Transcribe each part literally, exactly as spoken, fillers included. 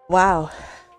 Wow,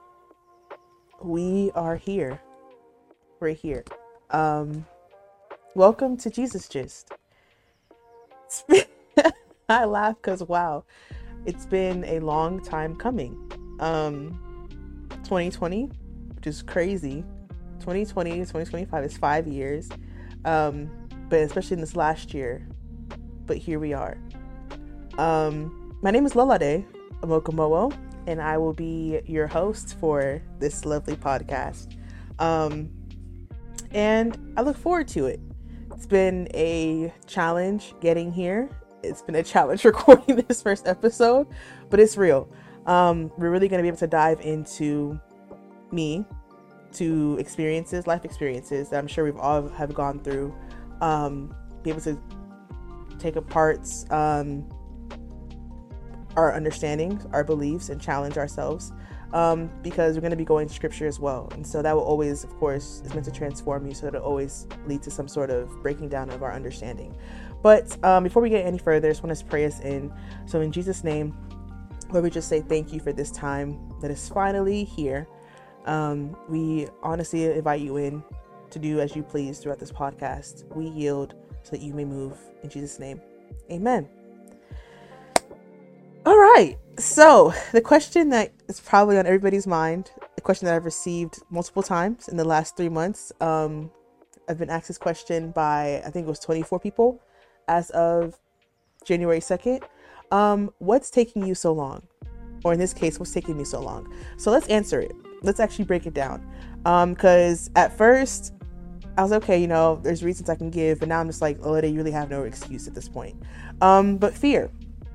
we are here. We're here. Um, welcome to Jesus Gist. It's been- I laugh because wow, it's been a long time coming. Um, twenty twenty, which is crazy. twenty twenty to twenty twenty-five is five years. Um, but especially in this last year. But here we are. Um, my name is Lolade Amokamowo, and I will be your host for this lovely podcast. Um, and I look forward to it. It's been a challenge getting here. It's been a challenge recording this first episode, but it's real. Um, we're really going to be able to dive into me, to experiences, life experiences that I'm sure we've all have gone through. Um, be able to take apart um, our understandings, our beliefs, and challenge ourselves. Um, because we're going to be going to scripture as well. And so that will always, of course, is meant to transform you. So it'll always lead to some sort of breaking down of our understanding. But um, before we get any further, I just want to pray us in. So in Jesus' name, Lord, we just say thank you for this time that is finally here. Um, we honestly invite you in to do as you please throughout this podcast. We yield so that you may move. In Jesus' name, amen. All right. So the question that is probably on everybody's mind, the question that I've received multiple times in the last three months. Um, I've been asked this question by, I think it was twenty-four people as of January second. Um, what's taking you so long? Or in this case, what's taking me so long? So let's answer it. Let's actually break it down. Um, cause at first I was okay, you know, there's reasons I can give, but now I'm just like, oh, they really have no excuse at this point. Um, but fear.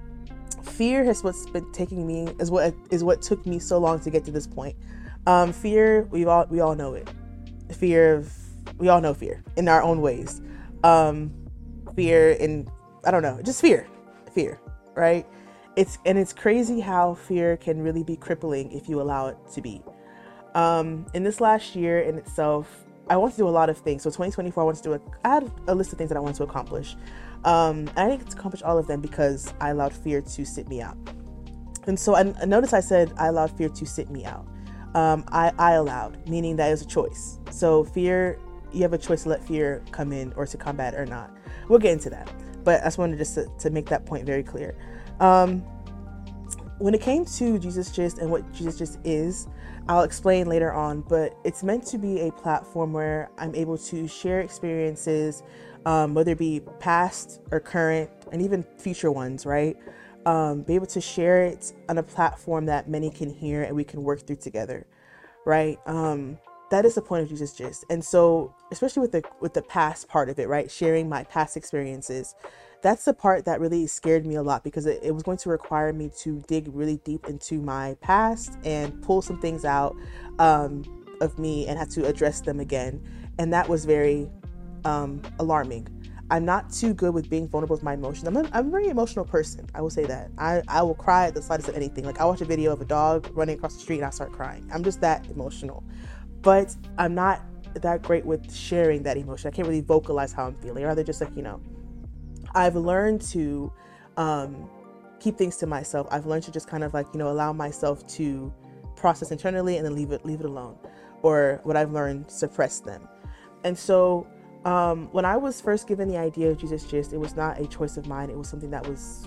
Fear has what's been taking me is what is what took me so long to get to this point. Um, fear, we all we all know it. Fear of we all know fear in our own ways. Um, fear in I don't know, just fear, fear, right? It's and it's crazy how fear can really be crippling if you allow it to be. Um, in this last year in itself, I want to do a lot of things. So twenty twenty-four, I want to do a, I had a list of things that I wanted to accomplish. Um, I didn't get to accomplish all of them because I allowed fear to sit me out. And so I, I noticed I said I allowed fear to sit me out. Um, I, I allowed, meaning that it was a choice. So fear, you have a choice to let fear come in or to combat it or not. We'll get into that. But I just wanted just to, to make that point very clear. Um, when it came to Jesus Gist and what Jesus Gist is, I'll explain later on, but it's meant to be a platform where I'm able to share experiences, um, whether it be past or current and even future ones, right? Um, be able to share it on a platform that many can hear and we can work through together, right? Um, that is the point of Jesus Gist. And so, especially with the with the past part of it, right? Sharing my past experiences, that's the part that really scared me a lot because it, it was going to require me to dig really deep into my past and pull some things out um, of me and have to address them again. And that was very um, alarming. I'm not too good with being vulnerable with my emotions. I'm a, I'm a very emotional person. I will say that. I, I will cry at the slightest of anything. Like I watch a video of a dog running across the street and I start crying. I'm just that emotional. But I'm not that great with sharing that emotion. I can't really vocalize how I'm feeling. Or rather just like, you know, I've learned to um, keep things to myself. I've learned to just kind of like, you know, allow myself to process internally and then leave it, leave it alone. Or what I've learned, suppress them. And so um, when I was first given the idea of Jesus Gist, it was not a choice of mine. It was something that was,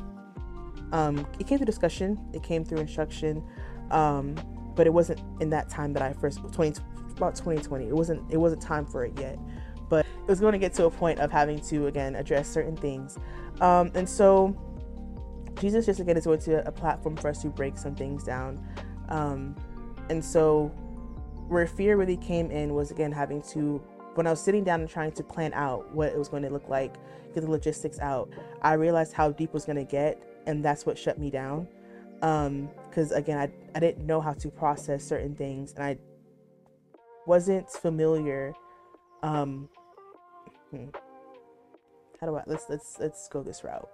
um, it came through discussion. It came through instruction. Um, but it wasn't in that time that I first, twenty, about twenty twenty. It wasn't, it wasn't time for it yet. But it was going to get to a point of having to, again, address certain things. Um, and so Jesus Gist, again, is going to a platform for us to break some things down. Um, and so where fear really came in was, again, having to, when I was sitting down and trying to plan out what it was going to look like, get the logistics out, I realized how deep it was going to get. And that's what shut me down. Um, because, again, I, I didn't know how to process certain things. And I wasn't familiar um hmm, how do I let's let's let's go this route.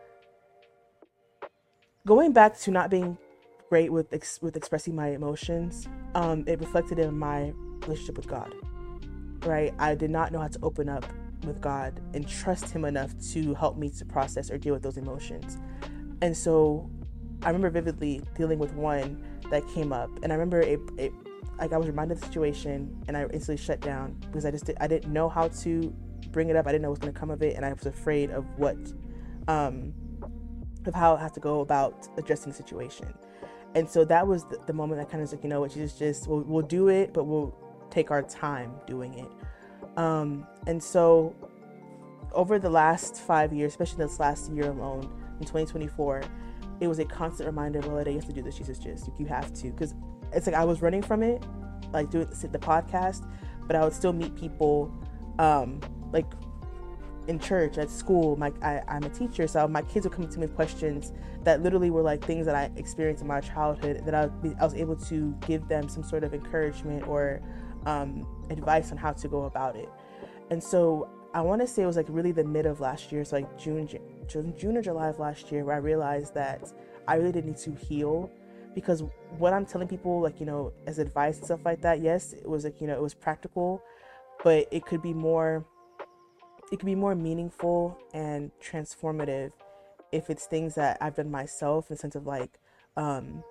Going back to not being great with ex- with expressing my emotions, um it reflected in my relationship with God, right? I did not know how to open up with God and trust him enough to help me to process or deal with those emotions. And so I remember vividly dealing with one that came up, and I remember it, it like I was reminded of the situation, and I instantly shut down because I just did, I didn't know how to bring it up. I didn't know what was going to come of it, and I was afraid of what, um, of how I have to go about addressing the situation. And so that was the, the moment I kind of was like, you know what, Jesus, just we'll, we'll do it, but we'll take our time doing it. Um, and so over the last five years, especially this last year alone, in twenty twenty-four, it was a constant reminder of, well, you have to do this, Jesus, just you have to, because it's like I was running from it, like doing the podcast, but I would still meet people, um, like in church, at school. My I, I'm a teacher, so my kids would come to me with questions that literally were like things that I experienced in my childhood that I, I was able to give them some sort of encouragement or um, advice on how to go about it. And so I want to say it was like really the mid of last year, so like June, June, June or July of last year, where I realized that I really did need to heal, because what I'm telling people, like, you know, as advice and stuff like that, yes, it was like, you know, it was practical, but it could be more, it could be more meaningful and transformative if it's things that I've done myself, in the sense of like, um,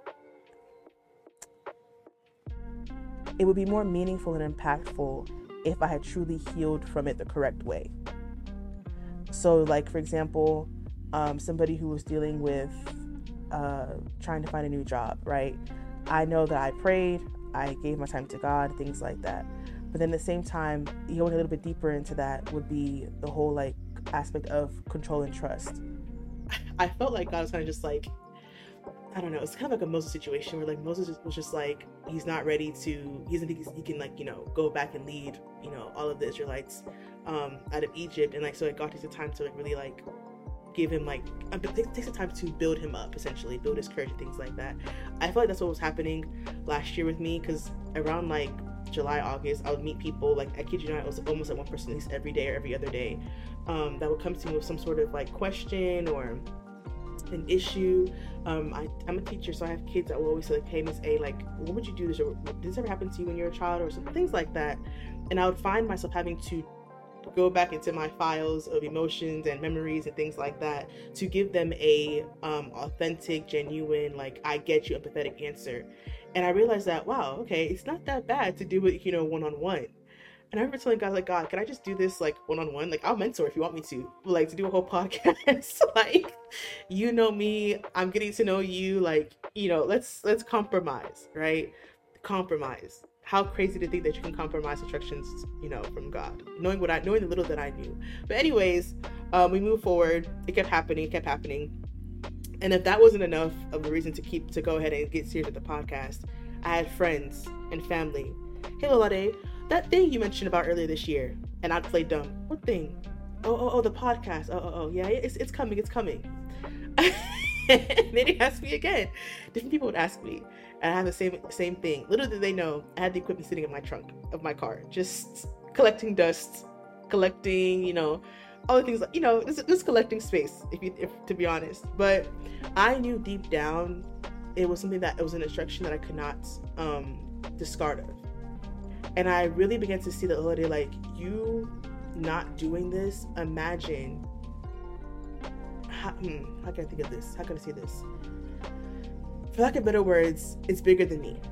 it would be more meaningful and impactful if I had truly healed from it the correct way. So like, for example, um, somebody who was dealing with uh, trying to find a new job, right? I know that I prayed, I gave my time to God, things like that. But then at the same time, going a little bit deeper into that would be the whole like aspect of control and trust. I felt like God was kind of just like, I don't know, it's kind of like a Moses situation where like Moses was just like, he's not ready to, he doesn't think he can like, you know, go back and lead, you know, all of the Israelites um, out of Egypt. And like, so like God takes the time to like really like give him like, it takes the time to build him up, essentially, build his courage and things like that. I feel like that's what was happening last year with me, because around like July, August, I would meet people, like, I kid you not, it was almost like one person at least every day or every other day um, that would come to me with some sort of like question or an issue. Um, I, I'm a teacher, so I have kids that will always say like, hey, Miss A, like, what would you do this? Or did this ever happen to you when you were a child, or some things like that? And I would find myself having to go back into my files of emotions and memories and things like that to give them a um, authentic, genuine, like, I get you, empathetic answer. And I realized that, wow, okay, it's not that bad to do it, you know, one-on-one. And I remember telling God, like, God, can I just do this, like, one-on-one? Like, I'll mentor if you want me to. Like, to do a whole podcast. Like, you know me, I'm getting to know you. Like, you know, let's let's compromise, right? Compromise. How crazy to think that you can compromise instructions, you know, from God. Knowing what I, knowing the little that I knew. But anyways, um, we moved forward. It kept happening, it kept happening. And if that wasn't enough of a reason to keep, to go ahead and get serious with the podcast, I had friends and family. Hey, Lolade, that thing you mentioned about earlier this year, and I'd play dumb. What thing? Oh, oh, oh, the podcast. Oh, oh, oh, yeah, it's it's coming, it's coming. And then he asked me again. Different people would ask me, and I have the same same thing. Little did they know, I had the equipment sitting in my trunk of my car, just collecting dust, collecting, you know, all the things, like, you know, just, just collecting space, if you, if, to be honest. But I knew deep down it was something that, it was an instruction that I could not um, discard of. And I really began to see the other day, like, you not doing this, imagine, how, hmm, how can I think of this? How can I say this? For lack of better words, it's bigger than me.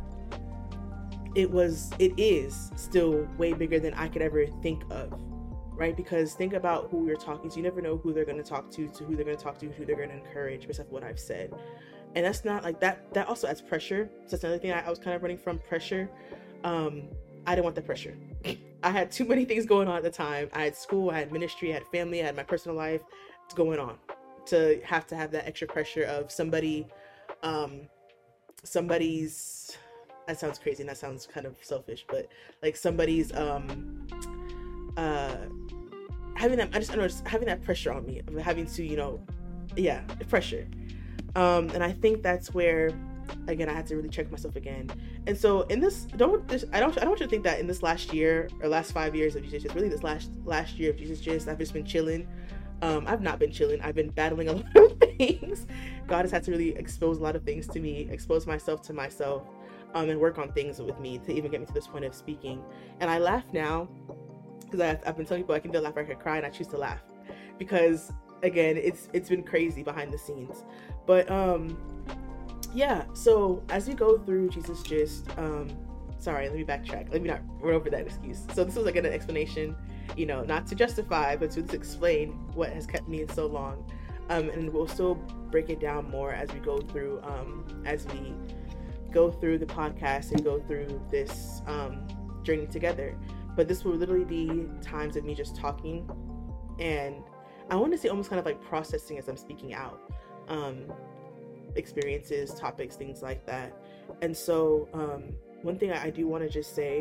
It was, it is still way bigger than I could ever think of, right? Because think about who you're talking to. You never know who they're going to talk to, to who they're going to talk to, who they're going to encourage, based off what I've said. And that's not like that, that also adds pressure. So that's another thing I, I was kind of running from, pressure. Um, I didn't want the pressure. I had too many things going on at the time. I had school, I had ministry, I had family, I had my personal life going on, to have to have that extra pressure of somebody, um, somebody's, that sounds crazy and that sounds kind of selfish, but like somebody's, um, uh, having that, I just, I don't know, just having that pressure on me, of having to, you know, yeah, the pressure. Um, and I think that's where, again, I had to really check myself again. And so in this, don't this, I don't I don't want you to think that in this last year or last five years of Jesus Gist, really this last last year of Jesus Gist, I've just been chilling. Um, I've not been chilling. I've been battling a lot of things. God has had to really expose a lot of things to me, expose myself to myself, um, and work on things with me to even get me to this point of speaking. And I laugh now because I've, I've been telling people I can either laugh or I can cry, and I choose to laugh because again, it's it's been crazy behind the scenes. But um yeah, so as we go through Jesus Gist, um sorry, let me backtrack. Let me not run over that excuse. So this was like an explanation, you know, not to justify, but to explain what has kept me in so long. Um, and we'll still break it down more as we go through, um, as we go through the podcast and go through this um, journey together. But this will literally be times of me just talking, and I want to say almost kind of like processing as I'm speaking out, um, experiences, topics, things like that. And so um, one thing I do want to just say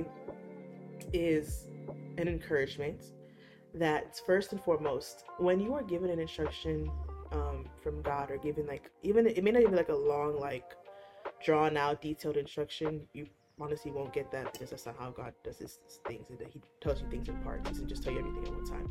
is an encouragement that first and foremost, when you are given an instruction um, from God, or given like, even it may not even be like a long, like drawn out, detailed instruction, you honestly won't get that, because that's not how God does his things. That he tells you things in parts. He doesn't just tell you everything at one time.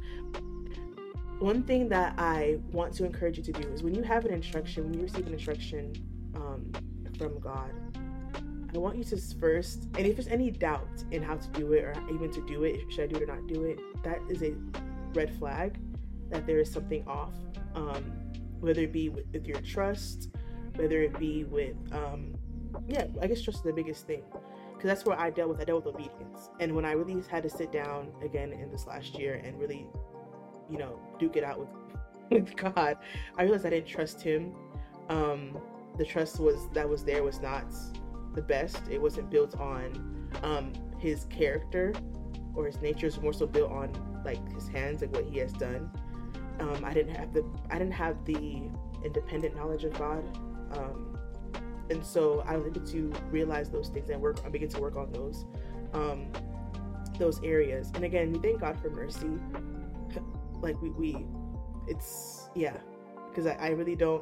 One thing that I want to encourage you to do is when you have an instruction, when you receive an instruction um, from God, I want you to first, and if there's any doubt in how to do it, or even to do it, should I do it or not do it, that is a red flag that there is something off. Um, whether it be with, with your trust, whether it be with, um, yeah, I guess trust is the biggest thing. Because that's where I dealt with, I dealt with obedience. And when I really had to sit down again in this last year and really, you know, duke it out with, with God, I realized I didn't trust him. Um, the trust was that was there was not the best. It wasn't built on um, his character or his nature. It's more so built on like his hands, like what he has done. Um, I didn't have the I didn't have the independent knowledge of God, um, and so I was able to realize those things and work. I began to work on those um, those areas. And again, we thank God for mercy. Like we, we it's yeah, because I, I really don't.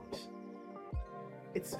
It's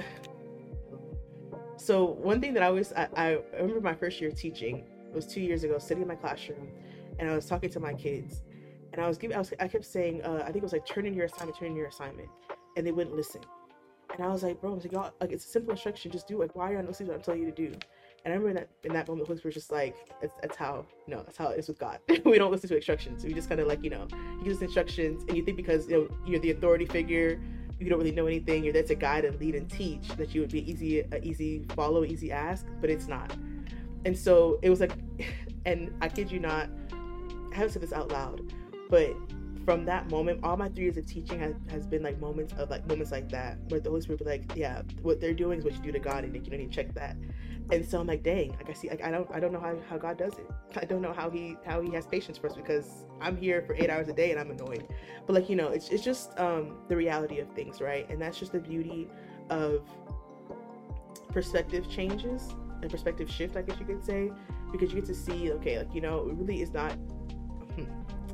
so one thing that I always I, I remember my first year teaching. It was two years ago, sitting in my classroom, and I was talking to my kids. And I was giving, I was, I kept saying, uh, I think it was like, turn in your assignment, turn in your assignment. And they wouldn't listen. And I was like, bro, I was like, y'all, like, it's a simple instruction. Just do it. Like, why are you not listening to what I'm telling you to do? And I remember in that, in that moment, the Holy Spirit was just like, that's, that's how, you know, that's how it is with God. We don't listen to instructions. We just kind of like, you know, you give us instructions, and you think because, you know, you're the authority figure, you don't really know anything, you're there to guide and lead and teach, that you would be easy, a easy follow, easy ask, but it's not. And so it was like, and I kid you not, I haven't said this out loud, but from that moment, all my three years of teaching has, has been like moments of like moments like that, where the Holy Spirit be like, yeah, what they're doing is what you do to God, and like, you don't need to check that. And so I'm like, dang, like I see, like I don't, I don't know how, how God does it. I don't know how he, how he has patience for us, because I'm here for eight hours a day and I'm annoyed. But like, you know, it's it's just um, the reality of things, right? And that's just the beauty of perspective changes and perspective shift, I guess you could say, because you get to see, okay, like, you know, it really is not. Hmm,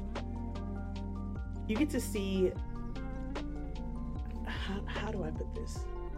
you get to see, how, how do I put this?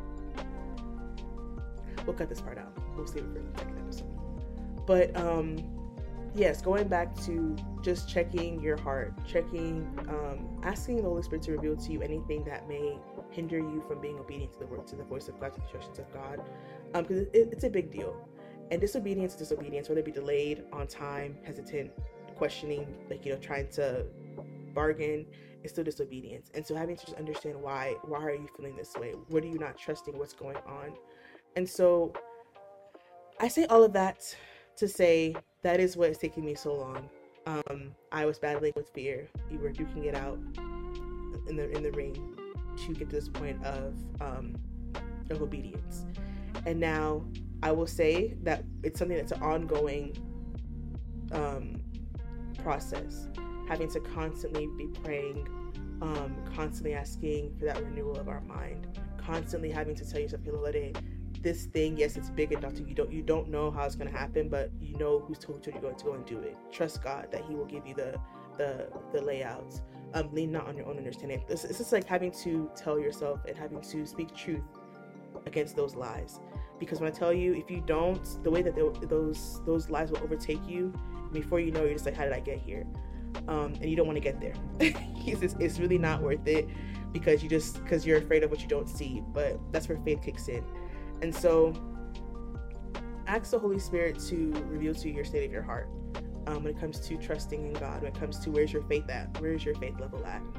We'll cut this part out. We'll save it for the second episode. But um, yes, going back to just checking your heart, checking, um, asking the Holy Spirit to reveal to you anything that may hinder you from being obedient to the word, to the voice of God, to the instructions of God, because um, it, it's a big deal. And disobedience, disobedience, whether it be delayed, on time, hesitant, questioning, like, you know, trying to bargain, is still disobedience. And so having to just understand why why are you feeling this way? What are you not trusting? What's going on? And so I say all of that to say that is what is taking me so long. Um, I was battling with fear. We were duking it out in the in the ring to get to this point of um, of obedience. And now I will say that it's something that's an ongoing um, process. Having to constantly be praying, um, constantly asking for that renewal of our mind, constantly having to tell yourself, Hilolade, this thing, yes, it's big and daunting. You don't, you don't know how it's going to happen, but you know who's told you you're going to go and do it. Trust God that He will give you the, the, the layouts. Um, lean not on your own understanding. This, this is like having to tell yourself and having to speak truth against those lies. Because when I tell you, if you don't, the way that they, those those lies will overtake you, before you know, you're just like, how did I get here? Um, and you don't want to get there. it's, just, it's really not worth it, because you just because you're afraid of what you don't see. But that's where faith kicks in. And so ask the Holy Spirit to reveal to you your state of your heart, um, when it comes to trusting in God, when it comes to where's your faith at, where's your faith level at.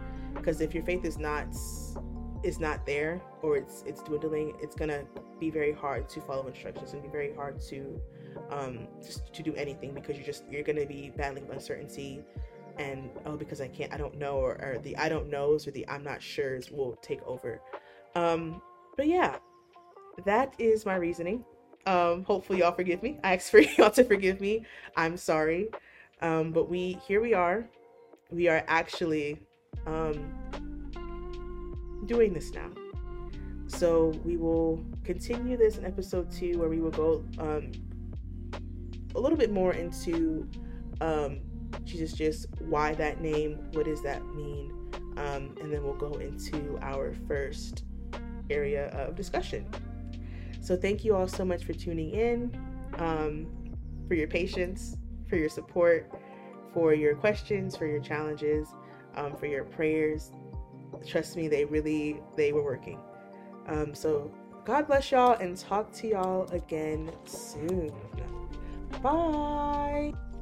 Because if your faith is not is not there, or it's it's dwindling, it's gonna be very hard to follow instructions. It's gonna be very hard to um just to do anything, because you're just you're gonna be battling with uncertainty, and oh, because I can't, I don't know, or, or the I don't knows or the I'm not sure's will take over. Um, but yeah, that is my reasoning. Um, hopefully y'all forgive me. I ask for y'all to forgive me. I'm sorry. Um, but we here we are. We are actually um doing this now. So we will continue this in episode two, where we will go um, a little bit more into um, Jesus Gist, why that name, what does that mean, um, and then we'll go into our first area of discussion. So thank you all so much for tuning in, um, for your patience, for your support, for your questions, for your challenges, um, for your prayers. Trust me, they really, they were working. Um, so God bless y'all, and talk to y'all again soon. Bye.